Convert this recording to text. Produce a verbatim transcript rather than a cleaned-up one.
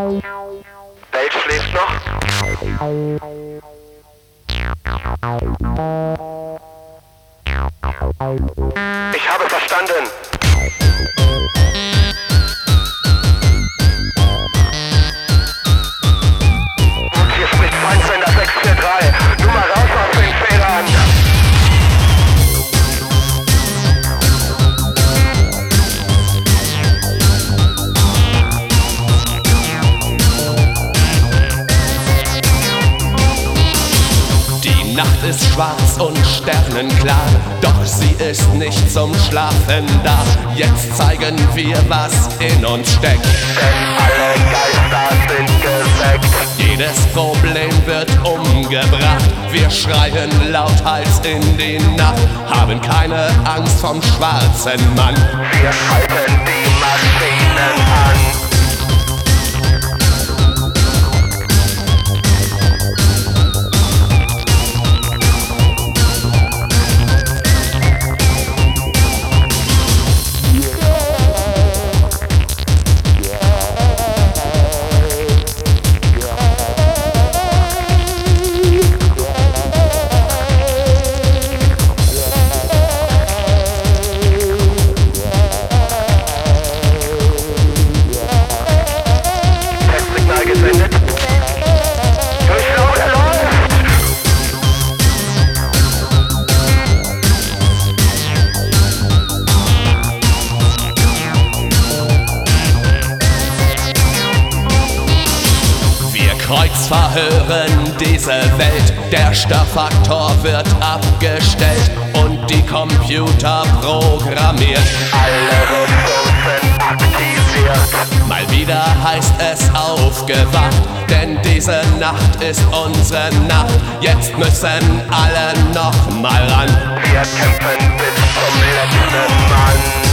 Welt schläft noch. Ich habe verstanden. Und hier spricht Feindsender sechs vier drei. Nummer raus aus den Federn. Die Nacht ist schwarz und sternenklar, doch sie ist nicht zum Schlafen da. Jetzt zeigen wir, was in uns steckt, Denn alle Geister sind geweckt. jedes Problem wird umgebracht. Wir schreien lauthals in die Nacht, haben keine Angst vom schwarzen Mann. Wir schalten die Maschinen an. Kreuzverhören diese Welt, der Störfaktor wird abgestellt und die Computer programmiert. Alle Ressourcen aktiviert. Mal wieder heißt es aufgewacht, denn diese Nacht ist unsere Nacht. Jetzt müssen alle noch mal ran. Wir kämpfen bis zum letzten Mann.